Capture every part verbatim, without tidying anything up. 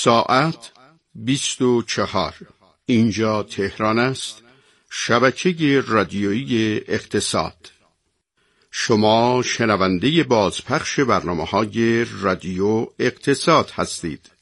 ساعت بیست و چهار. اینجا تهران است، شبکه رادیویی اقتصاد. شما شنونده بازپخش برنامه‌های رادیو اقتصاد هستید.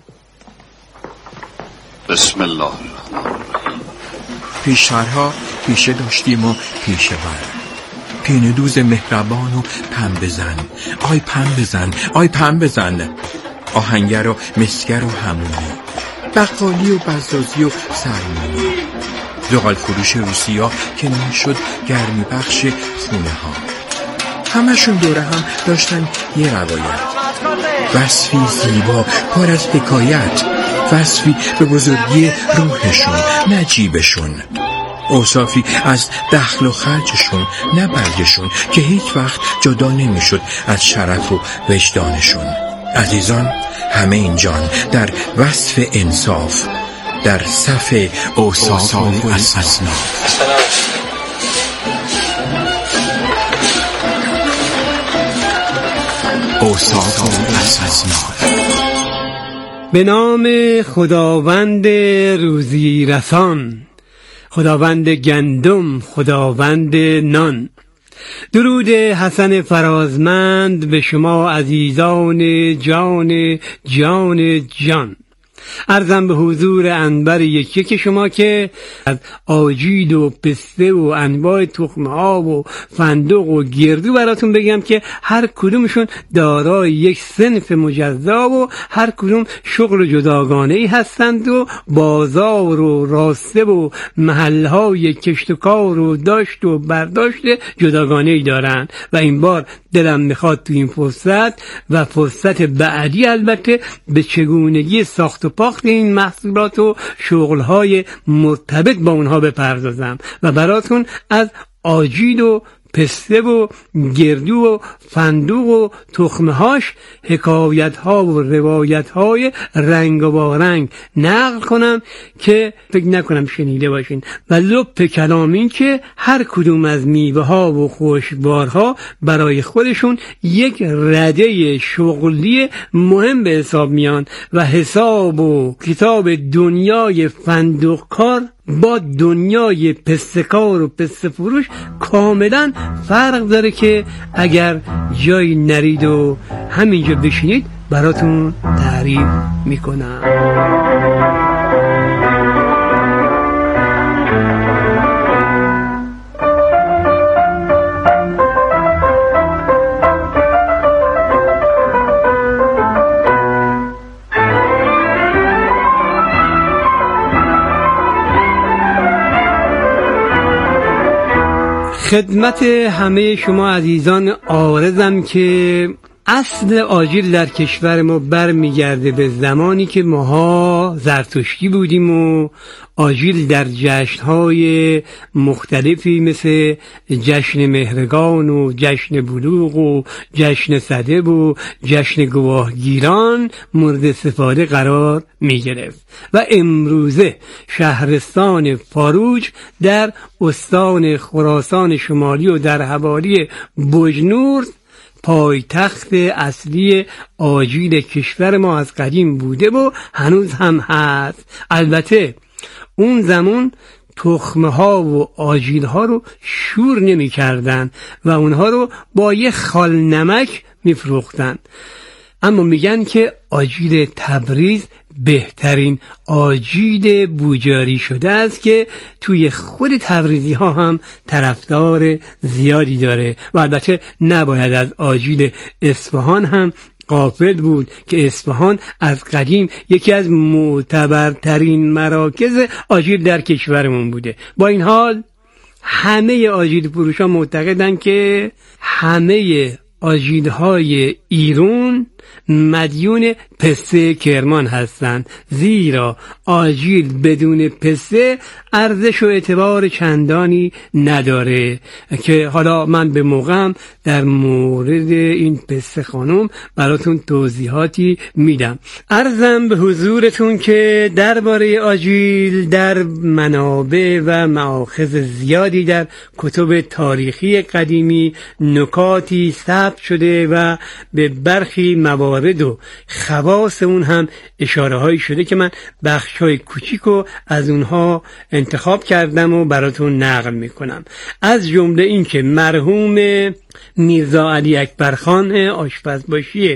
بسم الله الرحمن الرحیم. پیشترها پیشه داشتیم و پیشه ور، پینه دوز مهربان و پن بزن، آی پن بزن، آی پن بزن، آهنگر و مسگر و همونی، بقالی و بزازی و سرمونی، زغال فروش روسیا که نشد گرمی بخش خونه ها. همشون دوره هم داشتن یه روایت، وصفی زیبا پر از حکایت، وصفی به بزرگی روحشون نه جیبشون، اوصافی از دخل و خرجشون نه برگشون که هیچ وقت جدا نمیشد از شرف و وجدانشون. عزیزان، همه اینجان در وصف انصاف، در صف اوصاف و اصناف. اوصاف و اصناف. به نام خداوند روزی رسان، خداوند گندم، خداوند نان. درود حسن فرازمند به شما عزیزان جان جان جان. عرضم به حضور انبر یکی که شما که از آجیل و پسته و انواع تخم‌ها و فندق و گردو براتون بگم که هر کدومشون دارای یک صنف مجزا و هر کدوم شغل جداگانه‌ای هستند و بازار و راسته و محل‌های کشت و کار و داشت و برداشت جداگانه‌ای دارند. و این بار دلم میخواد تو این فرصت و فرصت بعدی البته به چگونگی ساخت و پاخت این محصولات و شغل‌های مرتبط با اونها بپردازم و براتون از آجیل و پسته و گردو و فندوق و تخمهاش حکایت‌ها و روایت‌های رنگ و رنگ نقل کنم که فکر نکنم شنیده باشین. و لب کلام این که هر کدوم از میوه‌ها و خوشبارها برای خودشون یک رده شغلی مهم به حساب میان و حساب و کتاب دنیای فندق کار با دنیای پسته کار و پسته فروش کاملا فرق داره که اگر جایی نرید و همینجا بشینید براتون تعریف میکنم. خدمت همه شما عزیزان عارضم که اصل آجیل در کشور ما برمیگرده به زمانی که ماها زرتشتی بودیم و آجیل در جشن‌های مختلفی مثل جشن مهرگان و جشن بلوغ و جشن صدب و جشن گواهگیران مورد استفاده قرار می گرفت. و امروزه شهرستان فاروج در استان خراسان شمالی و در حوالی بجنورد پایتخت اصلی آجیل کشور ما از قدیم بوده و هنوز هم هست. البته اون زمان تخمه ها و آجیل ها رو شور نمی کردن و اونها رو با یه خال نمک می فروختن. اما میگن که آجیل تبریز بهترین آجیل بوجاری شده است که توی خود تبریزی ها هم طرفدار زیادی داره. و البته نباید از آجیل اصفهان هم غافل بود که اصفهان از قدیم یکی از معتبرترین مراکز آجیل در کشورمون بوده. با این حال همه آجیل فروشان معتقدن که همه آجیل‌های ایران مدیون پسته کرمان هستند، زیرا آجیل بدون پسته ارزش و اعتبار چندانی نداره که حالا من به موقعم در مورد این پسته خانم براتون توضیحاتی میدم. عرضم به حضورتون که درباره آجیل در منابع و مآخذ زیادی در کتب تاریخی قدیمی نکاتی ثبت شده و به برخی موارد و خواص اون هم اشاره هایی شده که من بخش های کوچیکو از اونها انتخاب کردم و براتون نقل میکنم. از جمله این که مرحوم میرزا علی اکبرخان آشپزباشی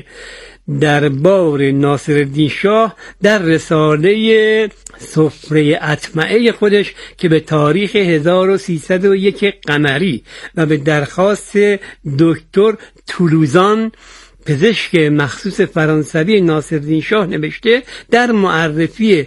دربار ناصرالدین شاه در رساله سفره اطمعه خودش که به تاریخ هزار و سیصد و یک قمری و به درخواست دکتر تولوزان پزشک مخصوص فرانسوی ناصرالدین شاه نوشته، در معرفی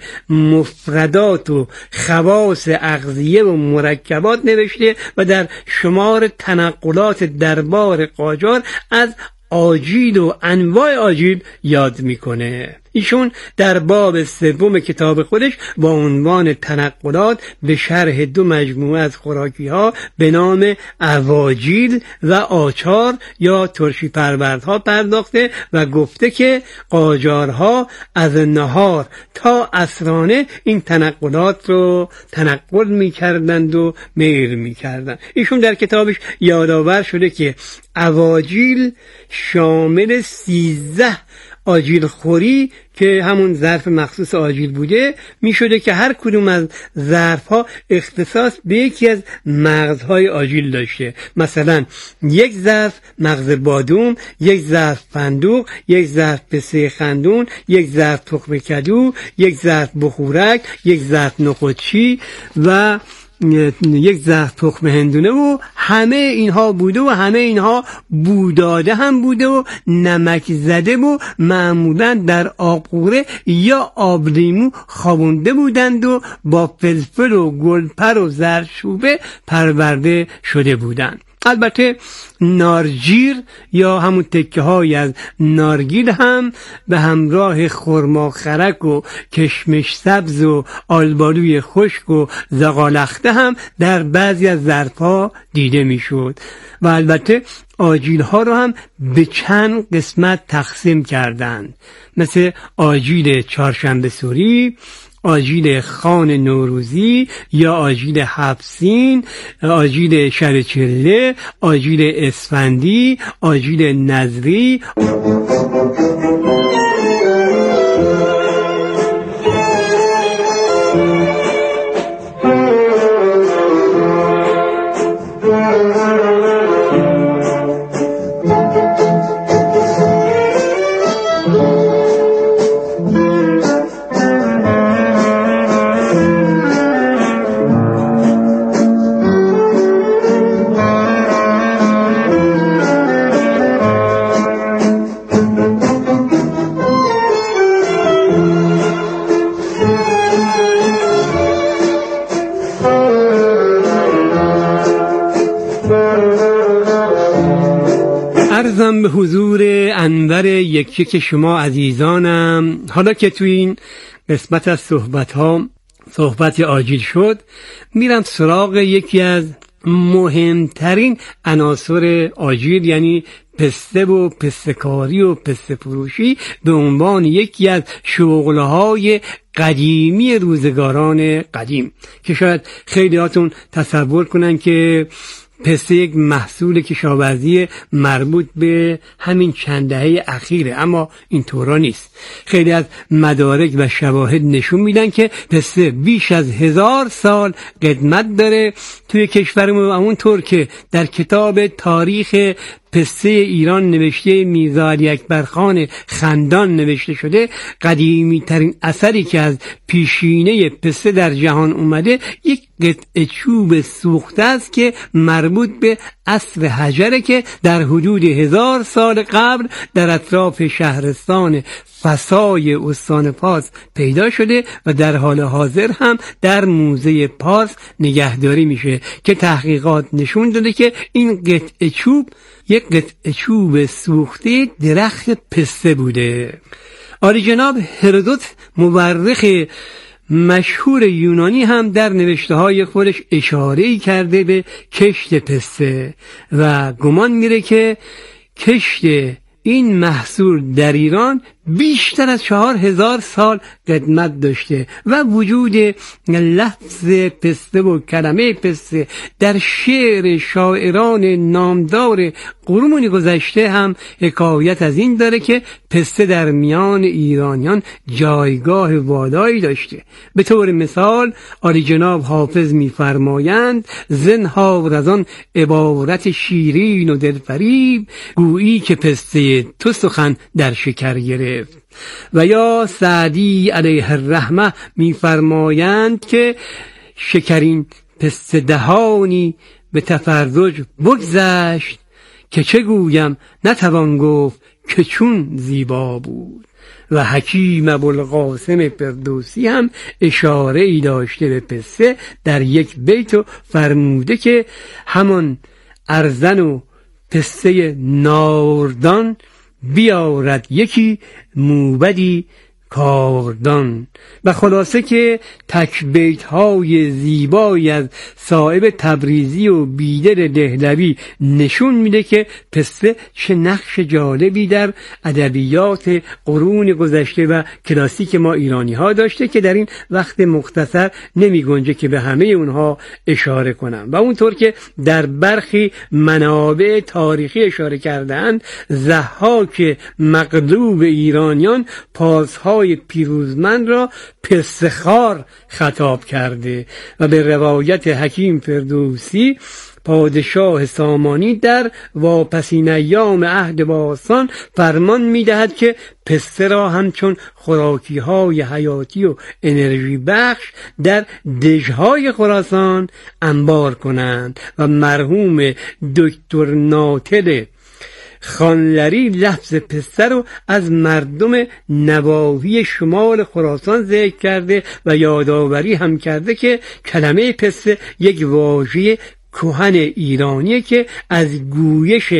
مفردات و خواص اغذیه و مرکبات نوشته و در شمار تنقلات دربار قاجار از آجیل و انواع آجیل یاد میکنه. ایشون در باب سوم کتاب خودش با عنوان تنقلات به شرح دو مجموعه از خوراکی ها به نام اواجیل و آچار یا ترشی پروردها پرداخته و گفته که قاجارها از نهار تا عصرانه این تنقلات رو تنقل میکردند و میر میکردند. ایشون در کتابش یادآور شده که اواجیل شامل سیزده آجیل خوری که همون ظرف مخصوص آجیل بوده می شده که هر کدوم از ظرف ها اختصاص به یکی از مغزهای آجیل داشته. مثلا یک ظرف مغز بادوم، یک ظرف فندوق، یک ظرف پسته خندون، یک ظرف تخم کدو، یک ظرف بخورک، یک ظرف نخودچی و یک ظرف تخم هندونه و همه اینها بوده و همه اینها بوداده هم بوده و نمک زده و معمولا در آبقوره یا آب لیمو خوابونده بودند و با فلفل و گلپر و زردچوبه پرورده شده بودند. البته نارجیر یا همون تکه های از نارگیل هم به همراه خرما خرک و کشمش سبز و آلبالوی خشک و زغالخته هم در بعضی از ظرف‌ها دیده میشد و البته آجیل ها رو هم به چند قسمت تقسیم کردند، مثل آجیل چهارشنبه سوری، آجیل خان نوروزی یا آجیل هفسین، آجیل شرچله، آجیل اسفندی، آجیل نظری. عرضم به حضور انور یک یک شما عزیزانم، حالا که توی این قسمت از صحبت ها صحبت آجیل شد، میرم سراغ یکی از مهمترین عناصر آجیل، یعنی پسته و پسته‌کاری و پسته فروشی به عنوان یکی از شغلهای قدیمی روزگاران قدیم که شاید خیلی هاتون تصور کنن که پسته یک محصول کشاورزی مربوط به همین چند دهه اخیره، اما این طورا نیست. خیلی از مدارک و شواهد نشون میدن که پسته بیش از هزار سال قدمت داره توی کشورمون و اونطور که در کتاب تاریخ پسته ایران نوشته میرزا علی اکبرخان خندان نوشته شده، قدیمی ترین اثری که از پیشینه پسته در جهان اومده یک قطعه چوب سوخته است که مربوط به عصر حجره که در حدود هزار سال قبل در اطراف شهرستان فسای استان پارس پیدا شده و در حال حاضر هم در موزه پارس نگهداری میشه که تحقیقات نشون داده که این قطعه چوب یک قطعه چوب سوخته درخت پسته بوده. عالی جناب هرودوت مورخ مشهور یونانی هم در نوشته های خودش اشاره‌ای کرده به کشت پسته و گمان میره که کشت این محصول در ایران بیشتر از چهار هزار سال قدمت داشته و وجود لفظ پسته و کلمه پسته در شعر شاعران نامدار قرون گذشته هم حکایت از این داره که پسته در میان ایرانیان جایگاه والایی داشته. به طور مثال عالی جناب حافظ می‌فرمایند زنهار از آن عبارت شیرین و دلفریب گویی که پسته تو سخن در شکر گرفت. و یا سعدی علیه الرحمه می‌فرمایند که شکرین پسته دهانی به تفرج بگذشت که چه گویم نتوان گفت که چون زیبا بود. و حکیم ابوالقاسم فردوسی هم اشاره ای داشته به پسته در یک بیت و فرموده که همان ارزن و پسته ناردان بیارد یکی موبدی کاردان. و خلاصه که تک بیت های زیبایی از صاحب تبریزی و بیدر دهلوی نشون میده که پسته چه نقش جالبی در ادبیات قرون گذشته و کلاسیک ما ایرانی ها داشته که در این وقت مختصر نمی گنجه که به همه اونها اشاره کنم. و اونطور که در برخی منابع تاریخی اشاره کردند، ضحاک مغلوب ایرانیان پاسهای پیروزمند را پسته‌خوار خطاب کرده و به روایت حکیم فردوسی پادشاه سامانی در واپسین ایام عهد باستان فرمان می‌دهد که پسته را همچون خوراکی‌های حیاتی و انرژی بخش در دژهای خراسان انبار کنند و مرحوم دکتر ناطق خانلری لفظ پسته رو از مردم نواحی شمال خراسان ذکر کرده و یادآوری هم کرده که کلمه پسته یک واژه کهن ایرانیه که از گویش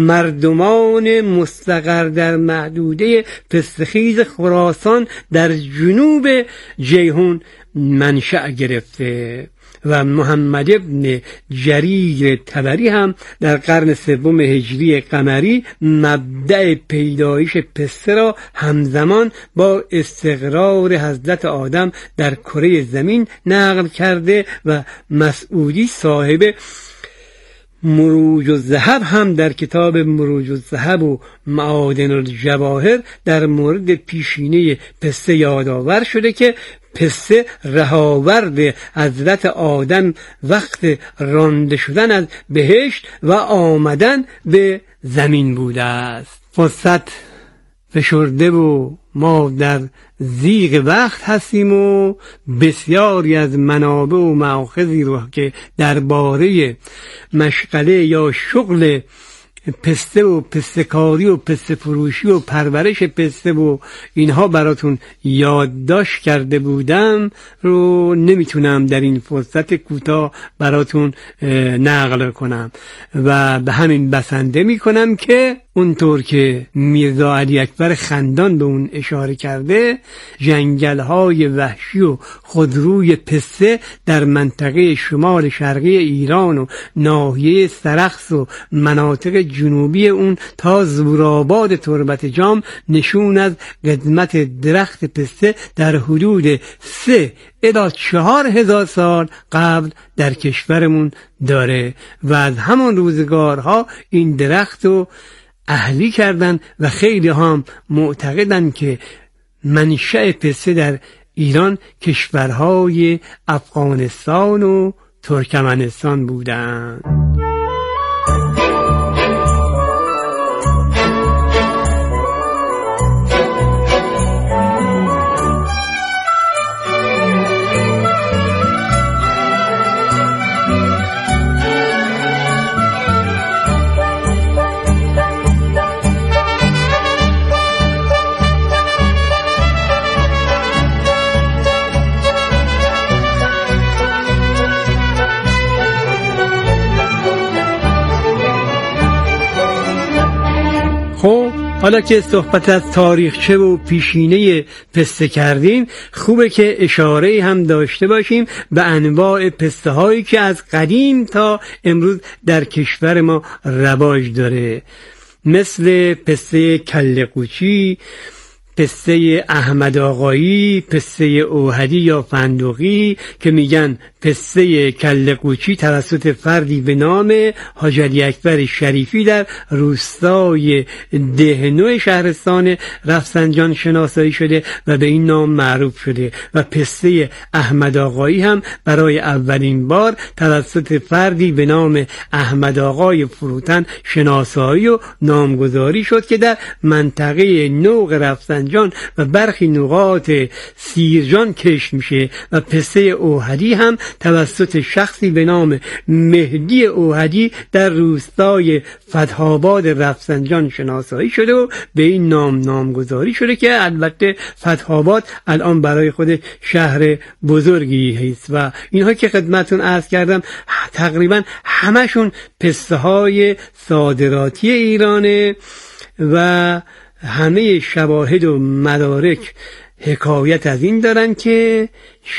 مردمان مستقر در محدوده پسته‌خیز خراسان در جنوب جیهون منشأ گرفته. و محمد ابن جریر طبری هم در قرن سوم هجری قمری مبدأ پیدایش پسته را همزمان با استقرار حضرت آدم در کره زمین نقل کرده و مسعودی صاحب مروج الذهب هم در کتاب مروج الذهب و معادن الجواهر در مورد پیشینه پسته یادآور شده که پسته رهاورد حضرت آدم وقت رانده شدن از بهشت و آمدن به زمین بوده است. فرصت فشرده و ما در ضیق وقت هستیم و بسیاری از منابع و مآخذی رو که درباره مشغله یا شغل پسته و پسته‌کاری و پسته فروشی و پرورش پسته و اینها براتون یادداشت کرده بودم رو نمیتونم در این فرصت کوتاه براتون نقل کنم و به همین بسنده میکنم که اونطور که میرزا علی اکبر خندان به اون اشاره کرده، جنگل‌های وحشی و خودروی پسته در منطقه شمال شرقی ایران و ناحیه سرخس و مناطق جنوبی اون تا زورآباد تربت جام نشون از قدمت درخت پسته در حدود سه الی چهار هزار سال قبل در کشورمون داره و از همان روزگارها این درخت رو اهلی کردن و خیلی هم معتقدن که منشأ پسته در ایران کشورهای افغانستان و ترکمنستان بودند. خب حالا که صحبت از تاریخچه و پیشینه پسته کردیم، خوبه که اشاره هم داشته باشیم به انواع پسته هایی که از قدیم تا امروز در کشور ما رواج داره، مثل پسته کله قوچی، پسته احمد آقایی، پسته اوحدی یا فندقی که میگن پسته کله قوچی توسط فردی به نام حاج علی اکبر شریفی در روستای دهنو شهرستان رفسنجان شناسایی شده و به این نام معروف شده و پسته احمد آقایی هم برای اولین بار توسط فردی به نام احمد آقای فروتن شناسایی و نامگذاری شد که در منطقه نوق رفسنجان و برخی نقاط سیرجان کشت میشه و پسته اوحدی هم توسط شخصی به نام مهدی اوحدی در روستای فتح‌آباد رفسنجان شناسایی شده و به این نام نامگذاری شده که البته فتح‌آباد الان برای خود شهر بزرگی هست و اینها که خدمتون عرض کردم تقریبا همشون پسته های صادراتی ایرانه و همه شواهد و مدارک حکایت از این دارن که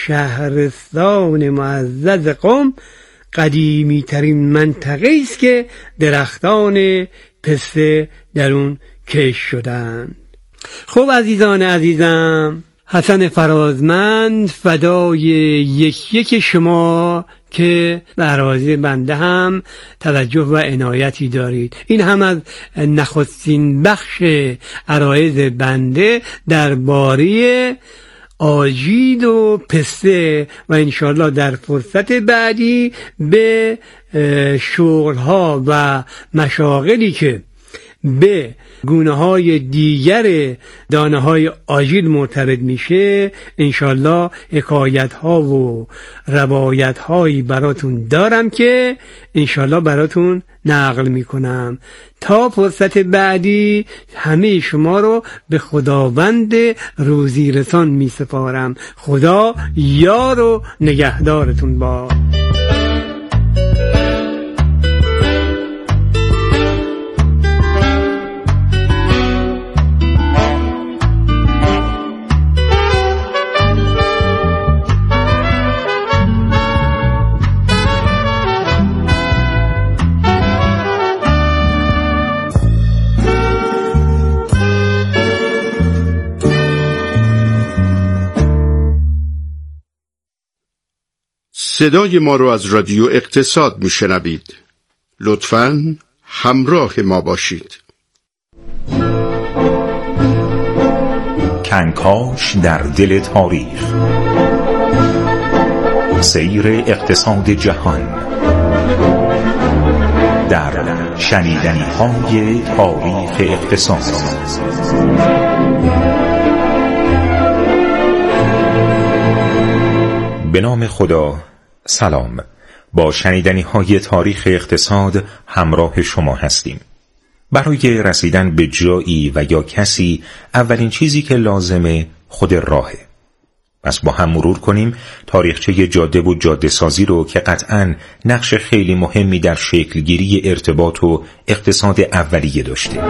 شهرستان معزز قم قدیمی ترین منطقه است که درختان پسته در اون کشت شدند. خب عزیزان عزیزم، حسن فرازمند فدای یک یک شما که به اراضی بنده هم توجه و عنایتی دارید. این هم از نخستین بخش عرایض بنده درباره آجیل و پسته و انشالله در فرصت بعدی به شغلها و مشاغلی که به گونه های دیگر دانه های آجیل مرتبط میشه انشالله حکایت ها و روایت هایی براتون دارم که انشالله براتون نقل میکنم. تا فرصت بعدی همه شما رو به خداوند روزی رسان میسپارم. خدا یار و نگهدارتون باد. صدای ما رو از رادیو اقتصاد میشنوید. لطفاً همراه ما باشید. کنکاش در دل تاریخ، سیر اقتصاد جهان در شنیدنی‌های تاریخ اقتصاد. به نام خدا. سلام. با شنیدنی‌های تاریخ اقتصاد همراه شما هستیم. برای رسیدن به جایی و یا کسی اولین چیزی که لازمه خود راهه. پس با هم مرور کنیم تاریخچه جاده و جاده سازی رو که قطعاً نقش خیلی مهمی در شکلگیری ارتباط و اقتصاد اولیه داشته.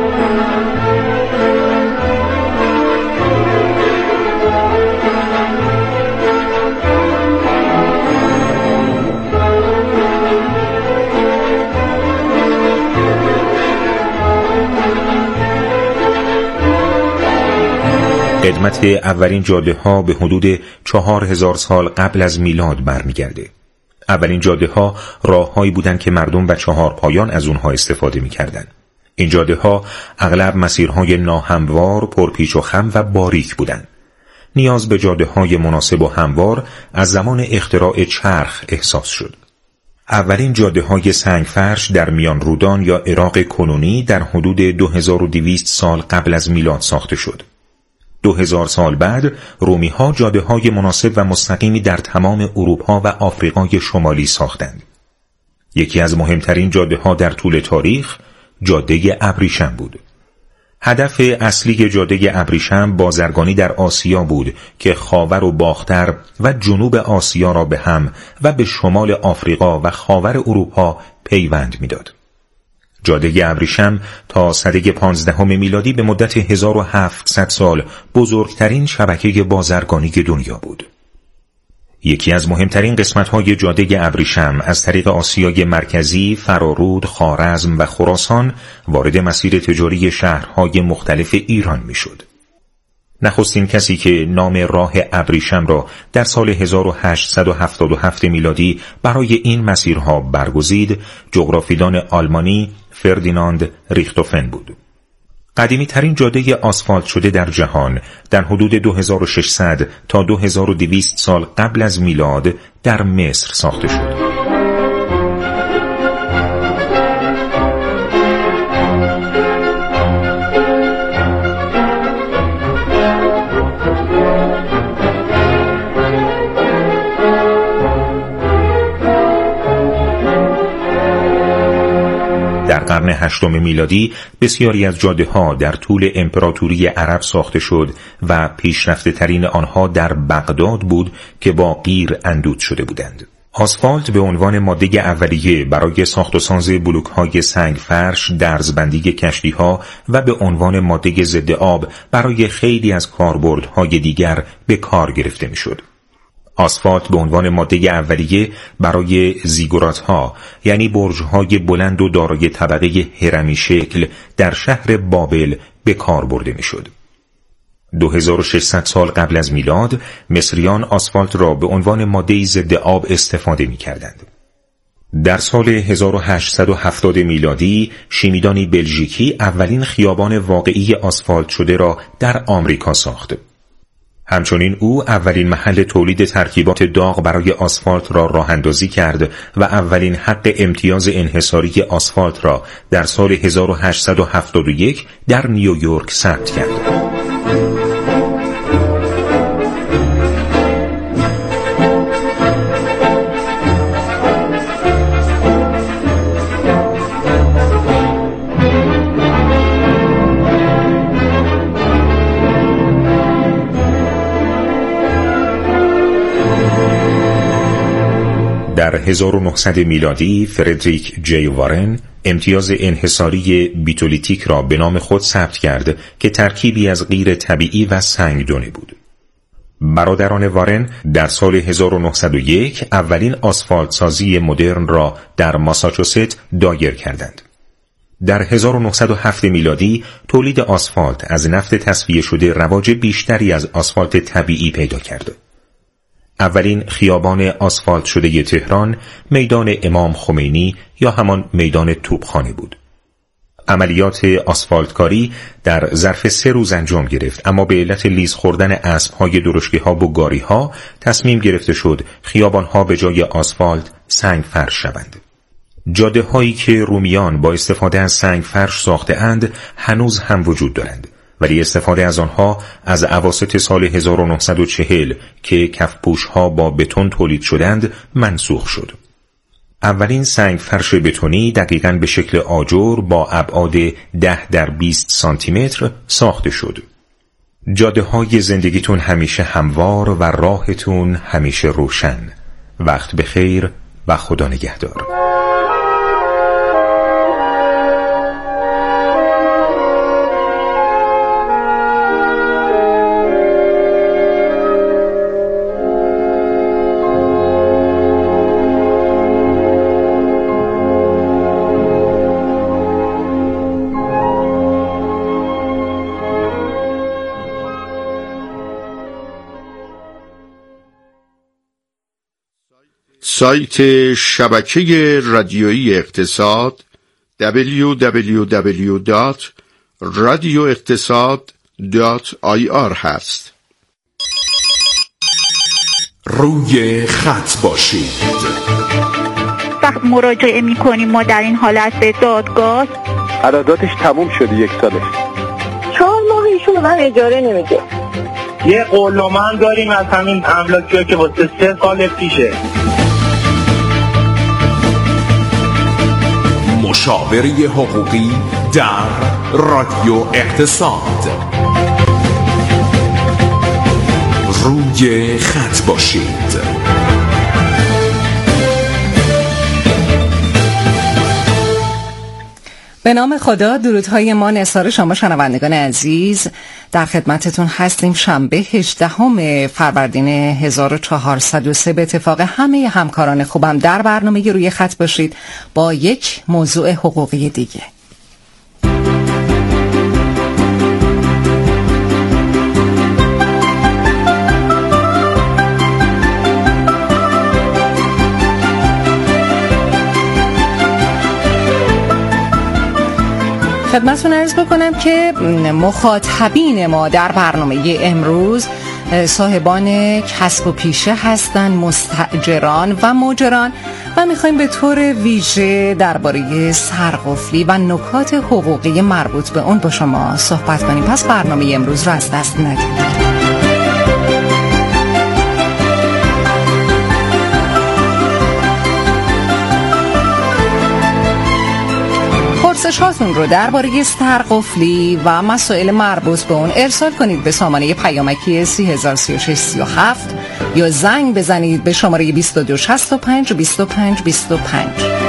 قدمت اولین جاده ها به حدود چهار هزار سال قبل از میلاد برمیگرده. اولین جاده ها راه هایی بودن که مردم و چهار پایان از اونها استفاده میکردن. این جاده ها اغلب مسیرهای ناهموار، پرپیچ و خم و باریک بودن. نیاز به جاده های مناسب و هموار از زمان اختراع چرخ احساس شد. اولین جاده های سنگ فرش در میان رودان یا عراق کنونی در حدود دو هزار و دویست سال قبل از میلاد ساخته شد. دو هزار سال بعد رومی ها جاده های مناسب و مستقیمی در تمام اروپا و آفریقای شمالی ساختند. یکی از مهمترین جاده ها در طول تاریخ جاده ابریشم بود. هدف اصلی جاده ابریشم بازرگانی در آسیا بود که خاور و باختر و جنوب آسیا را به هم و به شمال آفریقا و خاور اروپا پیوند میداد. جاده ابریشم تا سده پانزدهم میلادی به مدت هزار و هفتصد سال بزرگترین شبکه بازرگانی دنیا بود. یکی از مهمترین قسمت‌های جاده ابریشم از طریق آسیای مرکزی، فرارود، خوارزم و خراسان وارد مسیر تجاری شهرهای مختلف ایران می‌شد. نخستین کسی که نام راه ابریشم را در سال هزار و هشتصد و هفتاد و هفت میلادی برای این مسیرها برگزید، جغرافیدان آلمانی فردیناند ریختوفن بود. قدیمی ترین جاده آسفالت شده در جهان در حدود دو هزار و ششصد تا دو هزار و دویست سال قبل از میلاد در مصر ساخته شد. در قرن هشتم میلادی بسیاری از جاده‌ها در طول امپراتوری عرب ساخته شد و پیشرفته ترین آنها در بغداد بود که با قیر اندود شده بودند. آسفالت به عنوان ماده اولیه برای ساخت و ساز بلوک‌های سنگ فرش، درزبندی کشتی‌ها و به عنوان ماده ضد آب برای خیلی از کاربردهای دیگر به کار گرفته می‌شد. آسفالت به عنوان ماده اولیه برای زیگورات‌ها، یعنی برج‌های بلند و دارای طبقه هرمی شکل در شهر بابل به کار برده می‌شد. دو هزار و ششصد سال قبل از میلاد مصریان آسفالت را به عنوان ماده ضد آب استفاده می‌کردند. در سال هزار و هشتصد و هفتاد میلادی شیمیدانی بلژیکی اولین خیابان واقعی آسفالت شده را در آمریکا ساخت. همچنین او اولین محل تولید ترکیبات داغ برای آسفالت را راه اندازی کرد و اولین حق امتیاز انحصاری آسفالت را در سال هزار و هشتصد و هفتاد و یک در نیویورک ثبت کرد. در هزار و نهصد میلادی فردریک جی وارن امتیاز انحصاری بیتولیتیک را به نام خود ثبت کرد که ترکیبی از قیر طبیعی و سنگدانه بود. برادران وارن در سال هزار و نهصد و یک اولین آسفالت سازی مدرن را در ماساچوست دایر کردند. در هزار و نهصد و هفت میلادی تولید آسفالت از نفت تصفیه شده رواج بیشتری از آسفالت طبیعی پیدا کرد. اولین خیابان آسفالت شده تهران میدان امام خمینی یا همان میدان توپخانه بود. عملیات آسفالتکاری در ظرف سه روز انجام گرفت، اما به علت لیز خوردن اسب‌های درشکه‌ها و گاری‌ها تصمیم گرفته شد خیابان‌ها به جای آسفالت سنگ فرش شوند. جاده‌هایی که رومیان با استفاده از سنگ فرش ساخته اند هنوز هم وجود دارند، ولی استفاده از آنها از اواسط سال هزار و نهصد و چهل که کفپوش‌ها با بتون تولید شدند منسوخ شد. اولین سنگ فرش بتونی دقیقاً به شکل آجر با ابعاد ده در بیست سانتی متر ساخته شد. جاده‌های زندگیتون همیشه هموار و راهتون همیشه روشن. وقت بخیر و خدا نگهدار. سایت شبکه رادیویی اقتصاد دبلیو دبلیو دبلیو دات رادیو اقتصاد دات آی آر هست. روی خط باشید. وقت مراجعه میکنیم ما در این حالت به دادگاه، قراردادش تموم شده یک سالش، چهار ماه ایشون من اجاره نمیده. یه قولنامه هم داریم از همین املاکی‌ها که واسه سه سال پیشه. مشاوره حقوقی در رادیو اقتصاد. روی خط باشید. به نام خدا، درودهای ما نثار شما شنوندگان عزیز. در خدمتتون هستیم شنبه هجدهم فروردین هزار و چهارصد و سه به اتفاق همه همکاران خوبم در برنامه روی خط باشید با یک موضوع حقوقی دیگه. خدمتتون عرض بکنم که مخاطبین ما در برنامه امروز صاحبان کسب و پیشه هستند، مستاجران و مؤجران، و میخوایم به طور ویژه درباره سرقفلی و نکات حقوقی مربوط به اون با شما صحبت کنیم. پس برنامه امروز رو از دست ندید. پرسشاتون رو درباره سرقفلی و مسائل مربوط به اون ارسال کنید به سامانه پیامکی سه هزار و سی و شش سی و هفت یا زنگ بزنید به شماره بیست و دو شصت و پنج بیست و پنج بیست و پنج.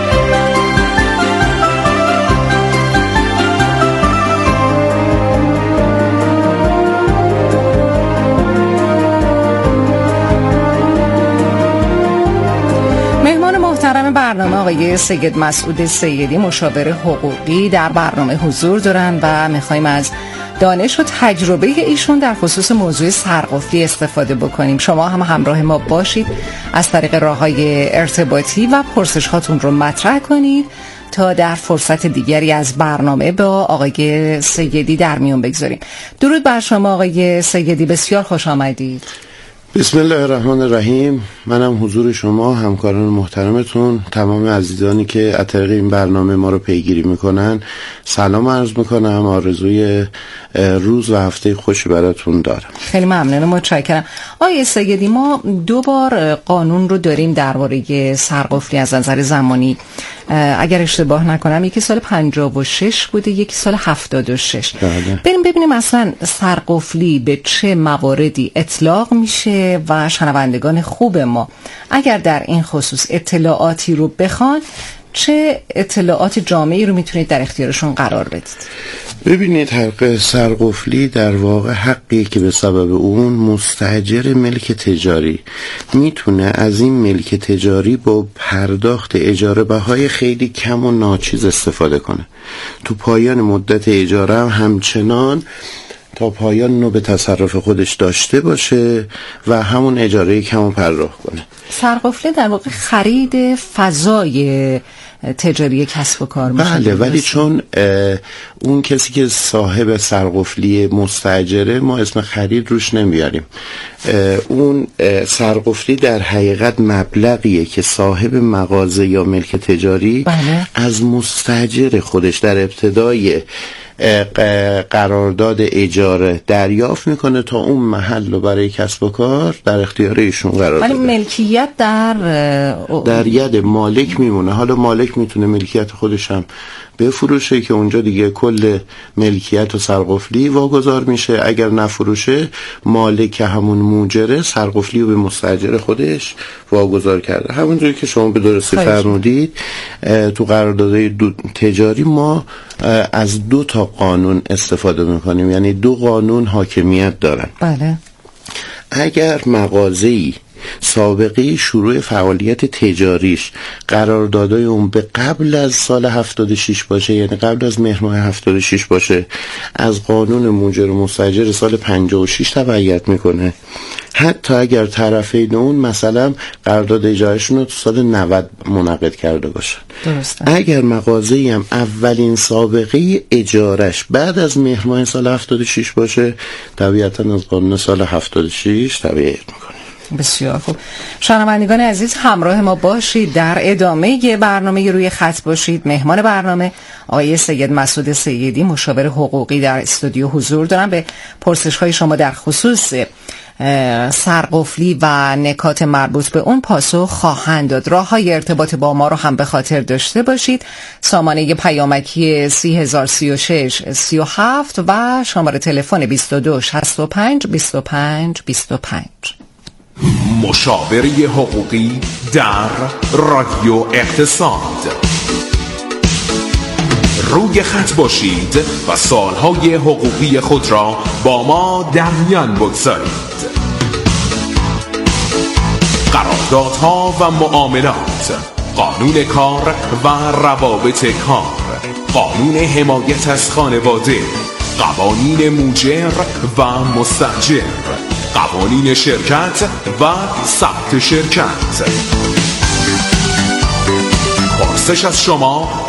محترم برنامه آقای سید مسعود سیدی، مشاور حقوقی، در برنامه حضور دارن و میخوایم از دانش و تجربه ایشون در خصوص موضوع سرقفلی استفاده بکنیم. شما هم همراه ما باشید، از طریق راه‌های ارتباطی و پرسش هاتون رو مطرح کنید تا در فرصت دیگری از برنامه با آقای سیدی در میون بگذاریم. درود بر شما آقای سیدی، بسیار خوش آمدید. بسم الله الرحمن الرحیم. منم حضور شما، همکاران محترمتون، تمام عزیزانی که از طریق این برنامه ما رو پیگیری میکنن سلام عرض میکنم. آرزوی روز و هفته خوشی براتون دارم. خیلی ممنونم، متشکرم. آقای سیدی، ما دو بار قانون رو داریم درباره سرقفلی از نظر زمانی. اگر اشتباه نکنم یکی سال پنجاه و شش بوده، یکی سال هفتاد و شش. بریم ببینیم اصلا سرقفلی به چه مواردی اطلاق میشه و شنوندگان خوب ما اگر در این خصوص اطلاعاتی رو بخوان چه اطلاعات جامعی رو میتونید در اختیارشون قرار بدید. ببینید، حق سرقفلی در واقع حقی که به سبب اون مستاجر ملک تجاری میتونه از این ملک تجاری با پرداخت اجاره بهای خیلی کم و ناچیز استفاده کنه. تو پایان مدت اجاره هم همچنان تا پایان نو به تصرف خودش داشته باشه و همون اجاره کمو پرداخت کنه. سرقفلی در واقع خرید فضای تجاری کسب و کار میشه. بله، ولی چون اون کسی که صاحب سرقفلی مستاجره ما اسم خرید روش نمیاریم. اون سرقفلی در حقیقت مبلغیه که صاحب مغازه یا ملک تجاری بله. از مستاجر خودش در ابتدای قرارداد اجاره دریافت میکنه تا اون محل رو برای کسب و کار در اختیار ایشون قرار بده. ولی ملکیت در در ید مالک میمونه. حالا مالک میتونه ملکیت خودش هم بفروشه که اونجا دیگه کل ملکیت و سرقفلی واگذار میشه. اگر نفروشه، مالک همون موجره سرقفلی رو به مستاجر خودش واگذار کرده. همونجوری که شما به درستی فرمودید، تو قراردادهای تجاری ما از دو تا قانون استفاده میکنیم، یعنی دو قانون حاکمیت دارن. بله. اگر مغازه‌ای سابقه شروع فعالیت تجاریش قراردادهای اون به قبل از سال هفتاد و شش باشه، یعنی قبل از مهر ماه هفتاد و شش باشه، از قانون موجر و مستاجر سال پنجاه و شش تبعیت میکنه. حتی اگر طرفین اون مثلا قرارداد اجارهشون رو تو سال نود منعقد کرده باشن. درسته. اگر مغازه‌ای هم اولین سابقه اجارش بعد از مهر ماه سال هفتاد و شش باشه، طبیعتا از قانون سال هفتاد و شش تبعیت میکنه. بسیار خوب. شنوندگان عزیز، همراه ما باشید، در ادامه برنامه روی خط باشید. مهمان برنامه آقای سید مسعود سیدی، مشاور حقوقی، در استودیو حضور دارن. به پرسش های شما در خصوص سرقفلی و نکات مربوط به اون پاسخ خواهند داد. راه های ارتباط با ما رو هم به خاطر داشته باشید. سامانه پیامکی سه هزار و سی و شش سی و هفت و شماره تلفن بیست و دو شصت و پنج بیست و پنج بیست و پنج. مشاوره حقوقی در رادیو اقتصاد. روی خط باشید و سالهای حقوقی خود را با ما در میان بگذارید. قراردادها و معاملات، قانون کار و روابط کار، قانون حمایت از خانواده، قوانین موجر و مستاجر، قوانین شرکت و ثبت شرکت. پرسش از شما